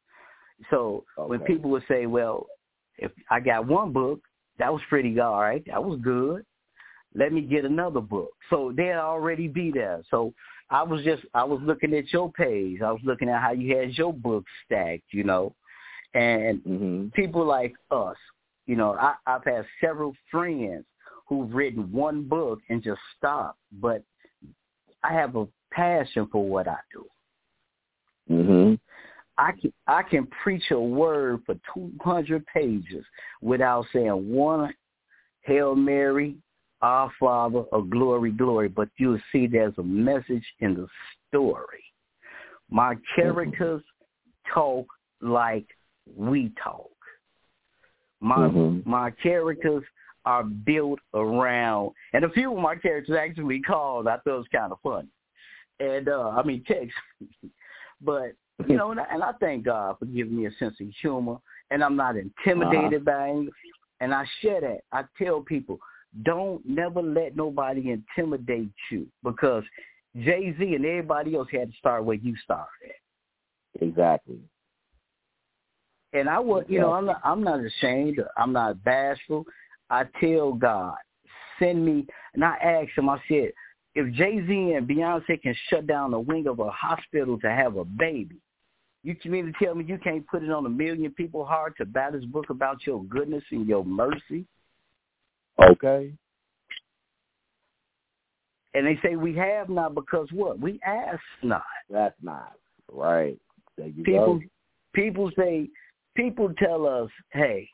So okay. when people would say, "Well, if I got one book, that was pretty all right. That was good. Let me get another book." So they'd already be there. So I was just I was looking at your page. I was looking at how you had your books stacked. You know. And mm-hmm. people like us, you know, I, I've had several friends who've written one book and just stopped. But I have a passion for what I do. Mm-hmm. I can I can preach a word for two hundred pages without saying one Hail Mary, Our Father, or Glory, Glory. But you'll see there's a message in the story. My characters mm-hmm. talk like we talk. My mm-hmm. my characters are built around, and a few of my characters actually called. I thought it was kind of funny, and uh, I mean text. But you know, and I, and I thank God for giving me a sense of humor, and I'm not intimidated uh-huh. by it. And I share that. I tell people, don't never let nobody intimidate you, because Jay-Z and everybody else had to start where you started at. Exactly. And I was, you know, I'm not, I'm not ashamed. I'm not bashful. I tell God, send me. And I asked him, I said, if Jay-Z and Beyonce can shut down the wing of a hospital to have a baby, you can mean to tell me you can't put it on a million people's heart to buy this book about your goodness and your mercy? Okay. And they say we have not because what? We ask not. That's not right. There you people, go. People say, people tell us, hey,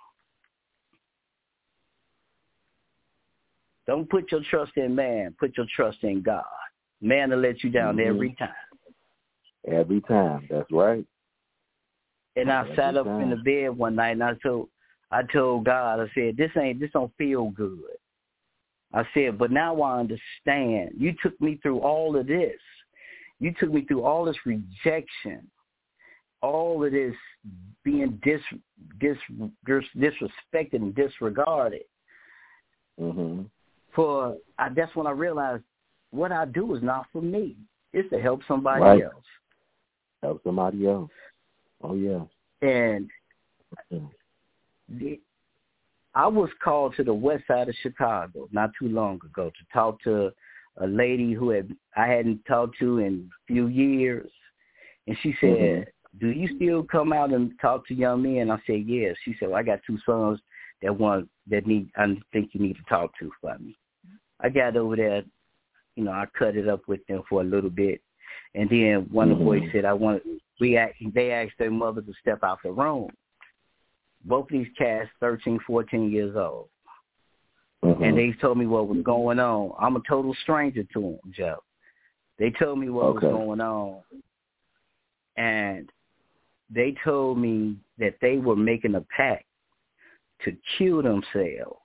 don't put your trust in man. Put your trust in God. Man will let you down mm-hmm. every time. Every time. That's right. And I every sat up time. in the bed one night and I told, I told God, I said, this ain't, this don't feel good. I said, but now I understand. You took me through all of this. You took me through all this rejection, all of this being dis, dis, dis, disrespected and disregarded. Mm-hmm. For I, that's when I realized what I do is not for me. It's to help somebody right. else. Help somebody else. Oh, yeah. And yeah. the, I was called to the west side of Chicago not too long ago to talk to a lady who had I hadn't talked to in a few years. And she said, mm-hmm. do you still come out and talk to young men? I said, yes. She said, well, I got two sons that want that need I think you need to talk to for me. I got over there, you know, I cut it up with them for a little bit. And then one mm-hmm. of the boys said, I want we asked, they asked their mother to step out the room. Both of these cats, thirteen, fourteen years old. Mm-hmm. And they told me what was going on. I'm a total stranger to them, Joe. They told me what okay. was going on. And they told me that they were making a pact to kill themselves.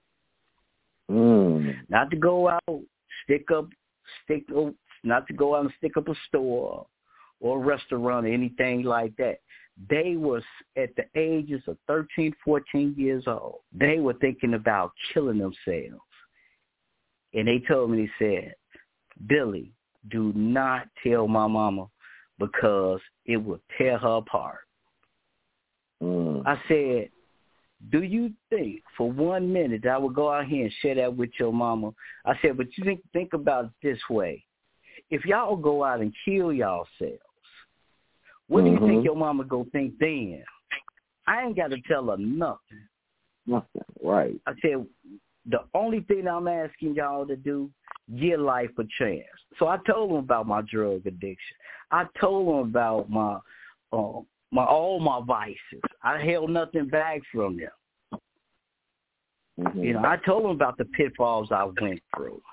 Mm. Not to go out, stick up, stick, not to go out and stick up a store or a restaurant or anything like that. They were at the ages of thirteen, fourteen years old. They were thinking about killing themselves. And they told me, they said, Billy, do not tell my mama because it will tear her apart. Mm. I said, do you think for one minute that I would go out here and share that with your mama? I said, but you think, think about it this way. If y'all go out and kill yourselves, what mm-hmm. do you think your mama go think then? I ain't got to tell her nothing. Nothing, right. I said, the only thing I'm asking y'all to do, give life a chance. So I told them about my drug addiction. I told them about my, uh, my all my vices. I held nothing back from them. Mm-hmm. You know, I told them about the pitfalls I went through.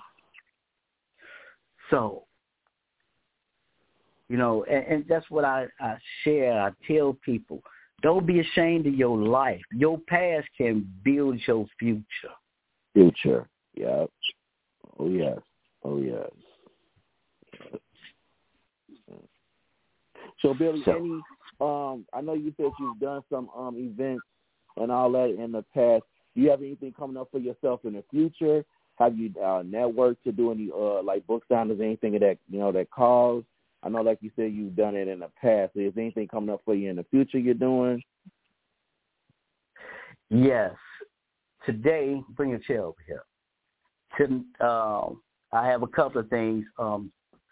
So, you know, and, and that's what I, I share. I tell people, don't be ashamed of your life. Your past can build your future. Future, yeah. Oh, yes. Oh, yes. So, Billy, so, any, um, I know you said you've done some um, events and all that in the past. Do you have anything coming up for yourself in the future? Have you uh, networked to do any, uh, like, book signings, anything of that, you know, that cause? I know, like you said, you've done it in the past. Is there anything coming up for you in the future you're doing? Yes. Today, bring your chair over here. To, um, I have a couple of things. Um,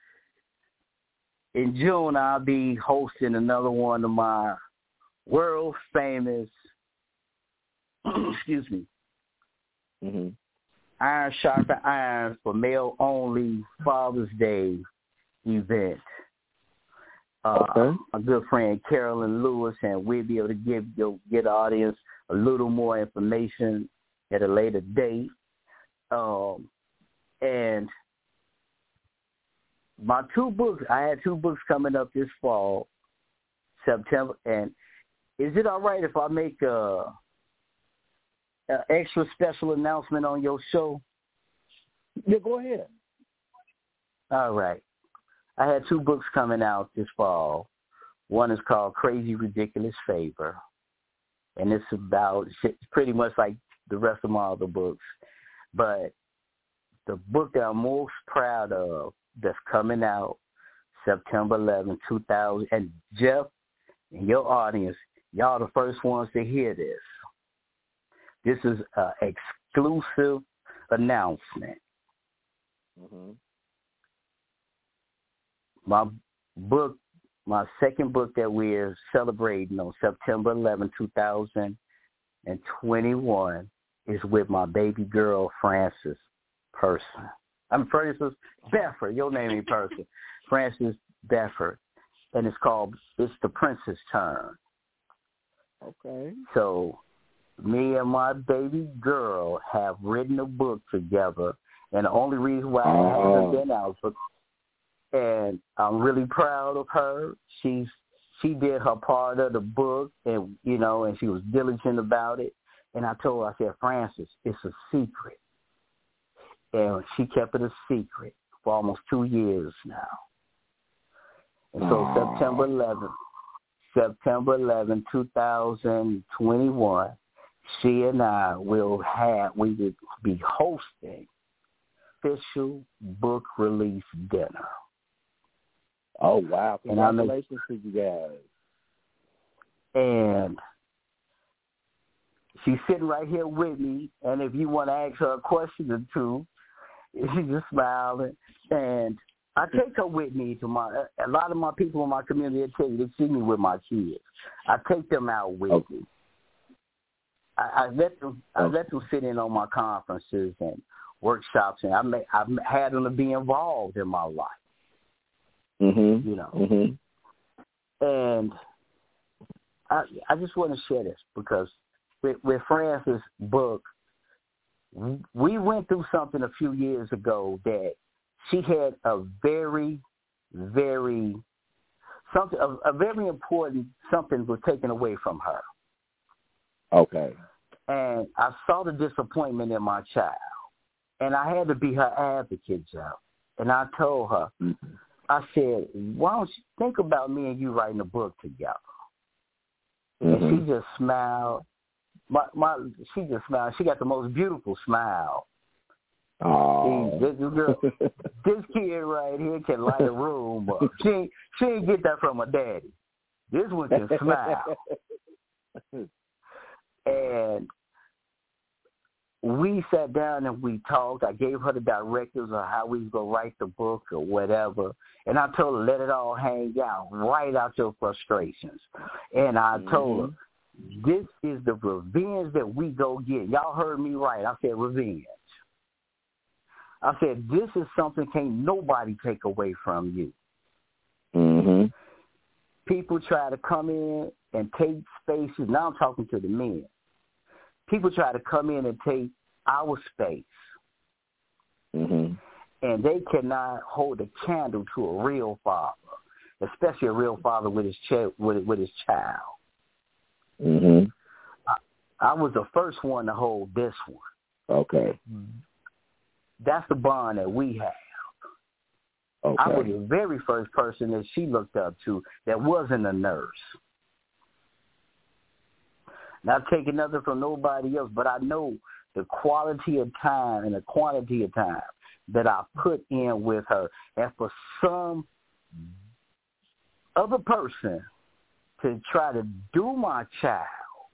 in June, I'll be hosting another one of my world famous, excuse me, mm-hmm. Iron Sharpen Iron for Male Only Father's Day event. Uh, okay. My good friend Carolyn Lewis, and we'll be able to give your get the audience a little more information at a later date. Um, and my two books, I had two books coming up this fall, September. And is it all right if I make a, a extra special announcement on your show? Yeah, go ahead. All right. I had two books coming out this fall. One is called Crazy Ridiculous Favor, and it's about it's pretty much like the rest of my other books. But the book that I'm most proud of that's coming out September eleventh, two thousand, and Jeff and your audience, y'all the first ones to hear this. This is an exclusive announcement. Mm-hmm. My book, my second book that we're celebrating on September eleventh, two thousand twenty-one is with my baby girl, Frances Person. I'm Frances Bedford. Your name ain't Person. Frances Bedford. And it's called, it's The Prince's Turn. Okay. So me and my baby girl have written a book together. And the only reason why oh. I haven't been out, and I'm really proud of her. She's She did her part of the book, and you know, and she was diligent about it. And I told her, I said, Frances, it's a secret. And she kept it a secret for almost two years now. And so Aww. September eleventh, September eleventh, twenty twenty-one, she and I will have, we will be hosting official book release dinner. Oh, wow. Congratulations to you guys. And she's sitting right here with me, and if you want to ask her a question or two, she's just smiling. And I take her with me to my, a lot of my people in my community, they tell you, they see me with my kids. I take them out with okay. me. I, I let them, I okay. let them sit in on my conferences and workshops, and I may, I've had them to be involved in my life. Mm-hmm. You know, mm-hmm. and I I just want to share this because with, with Frances' book, we went through something a few years ago that she had a very, very something a, a very important something was taken away from her. Okay. And I saw the disappointment in my child, and I had to be her advocate, Joe. And I told her. Mm-hmm. I said, why don't you think about me and you writing a book together? Mm-hmm. And she just smiled. My, my, she just smiled. She got the most beautiful smile. Oh, this, this, girl, this kid right here can light a room up. She ain't, she ain't get that from her daddy. This one can smile. And we sat down and we talked. I gave her the directives of how we was going to write the book or whatever. And I told her, let it all hang out, write out your frustrations. And I mm-hmm. told her, this is the revenge that we go get. Y'all heard me right. I said revenge. I said, this is something can't nobody take away from you. Mm-hmm. People try to come in and take spaces. Now I'm talking to the men. People try to come in and take our space, mm-hmm. and they cannot hold a candle to a real father, especially a real father with his ch- with, with his child. Mm-hmm. I, I was the first one to hold this one. Okay. That's the bond that we have. Okay. I was the very first person that she looked up to that wasn't a nurse. Not taking nothing from nobody else, but I know the quality of time and the quantity of time that I put in with her. And for some other person to try to do my child,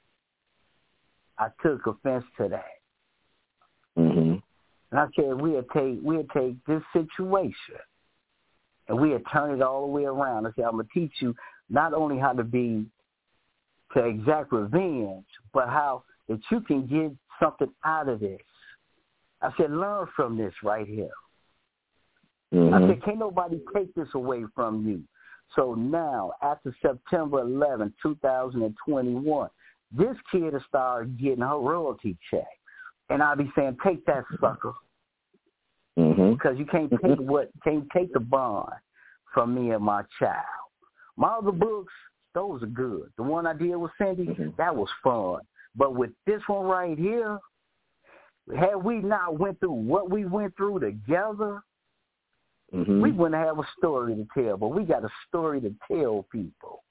I took offense to that. Mm-hmm. And I said we'll take we'll take this situation and we'll turn it all the way around. I said I'm gonna teach you not only how to be to exact revenge, but how that you can get something out of this. I said, learn from this right here. Mm-hmm. I said, can't nobody take this away from you. So now, after September eleventh, twenty twenty-one, this kid will start getting her royalty check. And I'll be saying, take that sucker. Mm-hmm. Because you can't take what can't take the bond from me and my child. My other books, those are good. The one I did with Cindy, mm-hmm. that was fun. But with this one right here, had we not went through what we went through together, mm-hmm. we wouldn't have a story to tell. But we got a story to tell people.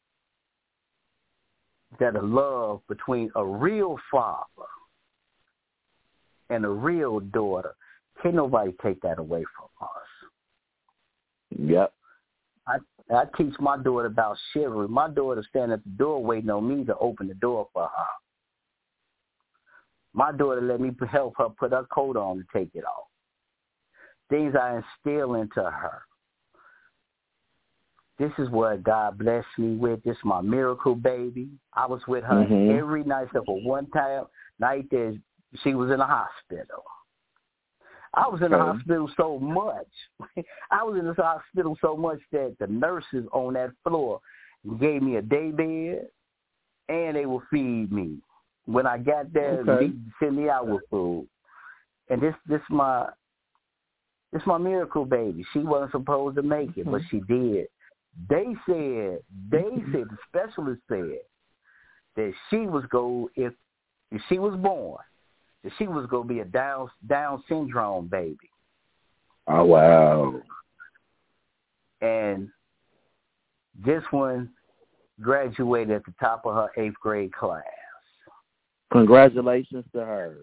That a love between a real father and a real daughter, can't nobody take that away from us. Yep. I, I teach my daughter about chivalry. My daughter standing at the door waiting on me to open the door for her. My daughter let me help her put her coat on to take it off. Things I instill into her. This is what God blessed me with. This is my miracle baby. I was with her mm-hmm. every night except for one time night that she was in the hospital. I was in the Okay. hospital so much. I was in the hospital so much that the nurses on that floor gave me a day bed, and they would feed me. When I got there, Okay. they sent me out with food. And this, this my, this my miracle baby. She wasn't supposed to make it, mm-hmm. but she did. They said, they said, the specialist said that she was go if, if she was born, that she was going to be a Down Down syndrome baby. Oh, wow. And this one graduated at the top of her eighth grade class. Congratulations to her.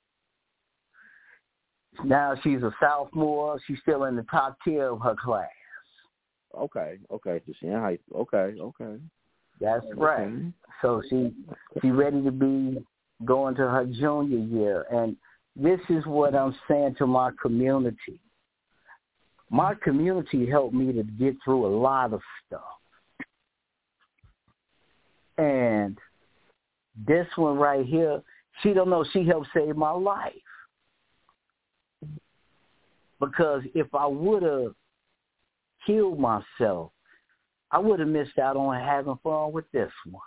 Now she's a sophomore. She's still in the top tier of her class. Okay, okay. So she in high school. Okay, okay. That's okay. right. So she she ready to be going to her junior year. And this is what I'm saying to my community. My community helped me to get through a lot of stuff. And this one right here, she don't know, she helped save my life. Because if I would have killed myself, I would have missed out on having fun with this one.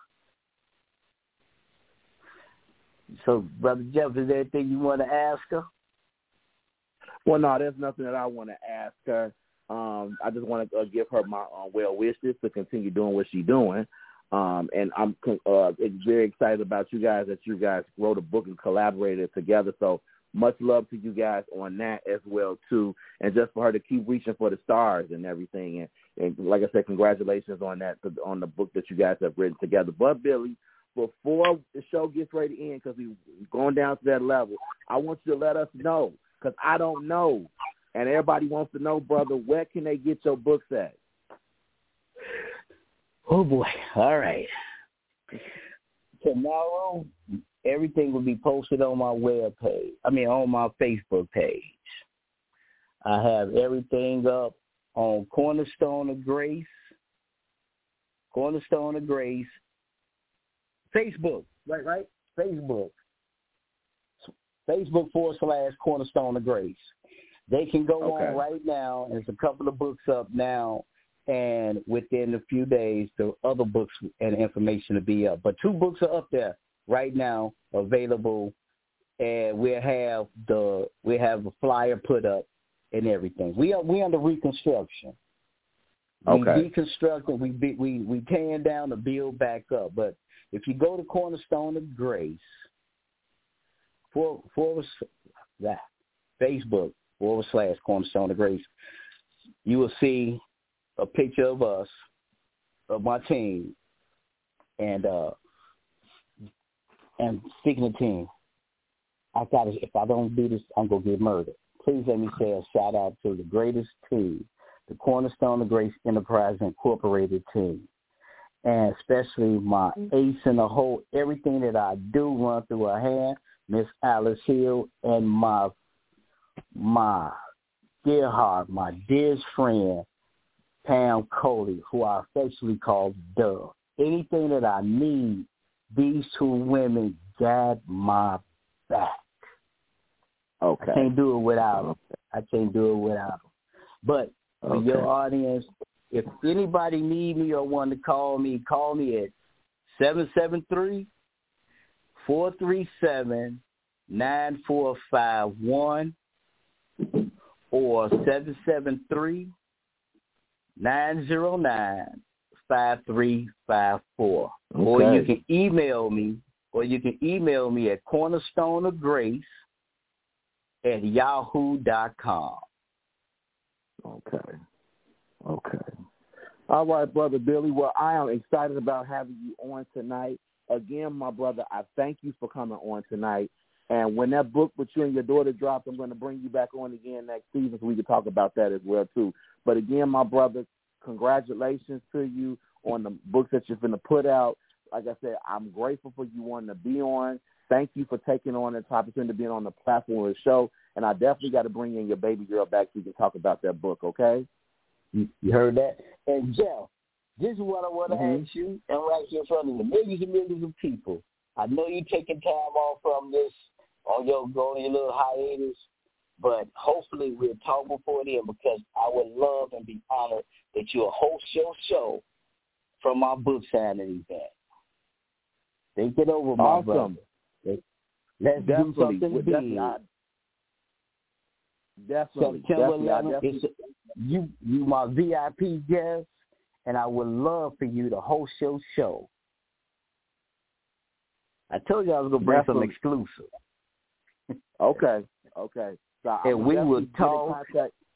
So, Brother Jeff, is there anything you want to ask her? Well, no, there's nothing that I want to ask her. Um, I just want to uh, give her my uh, well wishes to continue doing what she's doing. Um, and I'm uh, very excited about you guys, that you guys wrote a book and collaborated together. So much love to you guys on that as well, too. And just for her to keep reaching for the stars and everything. And, and like I said, congratulations on that, on the book that you guys have written together. But, Billy, before the show gets ready to end, because we're going down to that level, I want you to let us know, because I don't know. And everybody wants to know, brother, where can they get your books at? Oh, boy. All right. Tomorrow, everything will be posted on my web page. I mean, on my Facebook page. I have everything up on Cornerstone of Grace. Cornerstone of Grace. Facebook. Right, right? Facebook. Facebook forward slash Cornerstone of Grace. They can go okay. on right now. There's a couple of books up now. And within a few days, the other books and information will be up. But two books are up there right now, available, and we'll have the we have a flyer put up and everything. We are we under reconstruction. Okay. We deconstructing. We be, we we tearing down to build back up. But if you go to Cornerstone of Grace, for for that Facebook forward slash Cornerstone of Grace, you will see a picture of us, of my team, and uh, and speaking of team, I got to, if I don't do this, I'm gonna get murdered. Please let me say a shout out to the greatest team, the Cornerstone of Grace Enterprise Incorporated team, and especially my ace in the hole. Everything that I do run through her hand, Miss Alice Hill, and my my dear heart, my dearest friend, Pam Coley, who I affectionately call Dove. Anything that I need, these two women got my back. Okay. I can't do it without them. I can't do it without them. But for okay. your audience, if anybody need me or want to call me, call me at seven seven three, four three seven, nine four five one or seven seven three, nine zero nine, five three five four. Okay. Or you can email me, or you can email me at cornerstone of grace at yahoo dot com. Okay. Okay. All right, Brother Billy. Well, I am excited about having you on tonight. Again, my brother, I thank you for coming on tonight. And when that book with you and your daughter drops, I'm going to bring you back on again next season so we can talk about that as well, too. But again, my brother, congratulations to you on the books that you're going to put out. Like I said, I'm grateful for you wanting to be on. Thank you for taking on this opportunity to be on the platform of the show. And I definitely got to bring in your baby girl back so we can talk about that book, okay? You heard that? And, Jeff, this is what I want to mm-hmm. ask you, and right here in front of the millions and millions of people. I know you're taking time off from this on your go on your little hiatus. But hopefully we'll talk before then, because I would love and be honored that you'll host your show from my book signing event. Think it over, my awesome. brother. Let's definitely. do something big. Definitely. I, definitely. September definitely. eleventh, definitely. it's, you, you my V I P guest, and I would love for you to host your show. I told you I was going to bring definitely. some exclusive. Okay, okay. So and we will talk.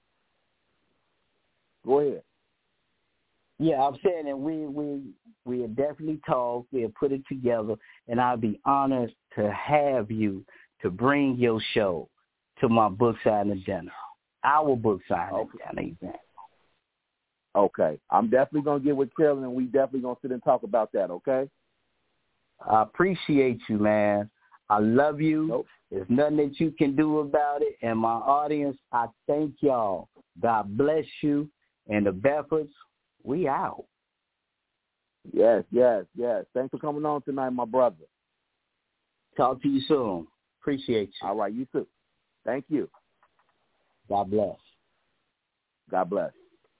Go ahead. Yeah, I'm saying that we we we'll definitely talk. We'll put it together, and I'll be honored to have you to bring your show to my book signing dinner, our book signing okay. dinner event. Okay, I'm definitely gonna get with Carolyn, and we definitely gonna sit and talk about that. Okay. I appreciate you, man. I love you. Nope. There's nothing that you can do about it. And my audience, I thank y'all. God bless you. And the Beffords, we out. Yes, yes, yes. Thanks for coming on tonight, my brother. Talk to you soon. Appreciate you. All right, you too. Thank you. God bless. God bless.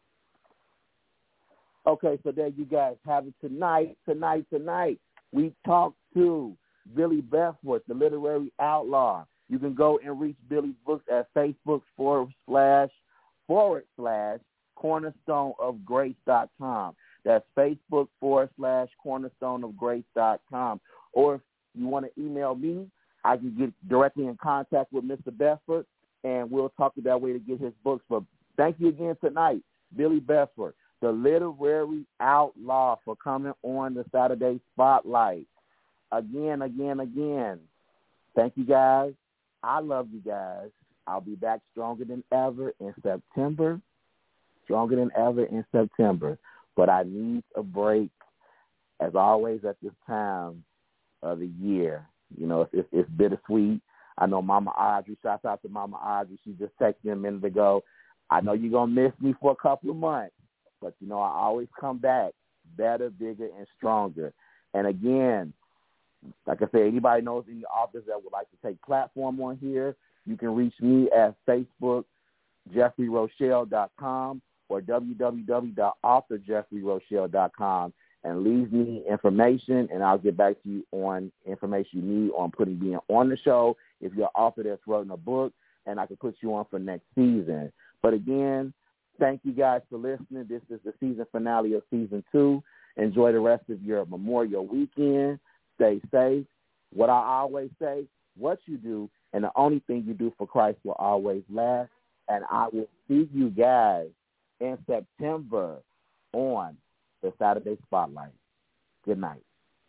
Okay, so there you guys have it tonight, tonight, tonight. We talked to Billy Beffords, the literary outlaw. You can go and reach Billy's books at Facebook forward slash forward slash cornerstone of grace dot com. That's Facebook forward slash cornerstone of grace dot com. Or if you want to email me, I can get directly in contact with Mister Beffords, and we'll talk that way to get his books. But thank you again tonight, Billy Beffords, the literary outlaw, for coming on the Saturday Spotlight. Again, again, again. Thank you, guys. I love you guys. I'll be back stronger than ever in September. Stronger than ever in September. But I need a break, as always, at this time of the year. You know, it's, it's, it's bittersweet. I know Mama Audrey, shout out to Mama Audrey. She just texted me a minute ago. I know you're going to miss me for a couple of months. But, you know, I always come back better, bigger, and stronger. And, again, like I said, anybody knows any authors that would like to take platform on here, you can reach me at Facebook, Jeffrey Rochelle dot com or w w w dot author jeffrey rochelle dot com, and leave me information, and I'll get back to you on information you need on putting me on the show if you're an author that's written a book, and I can put you on for next season. But, again, thank you guys for listening. This is the season finale of season two. Enjoy the rest of your Memorial weekend. Stay safe. What I always say, what you do and the only thing you do for Christ will always last. And I will see you guys in September on the Saturday Spotlight. Good night.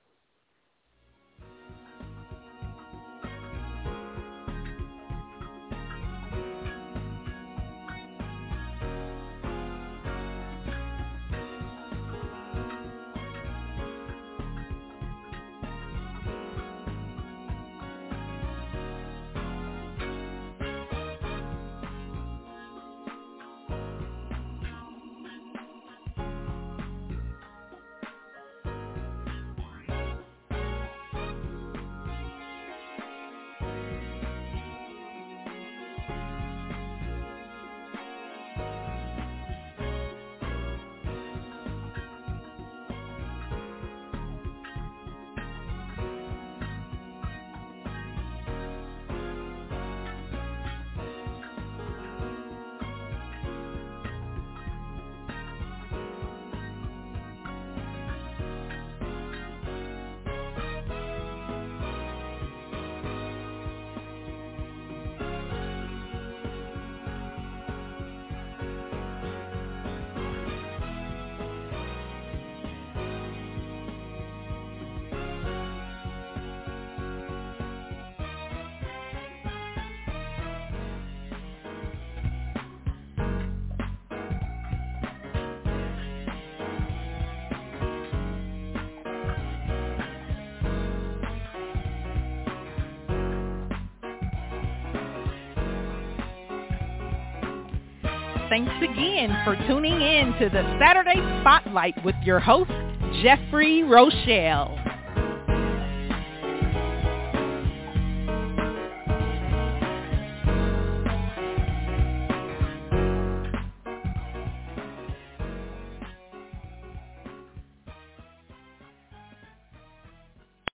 Thanks again for tuning in to the Saturday Spotlight with your host, Jeffrey Rochelle.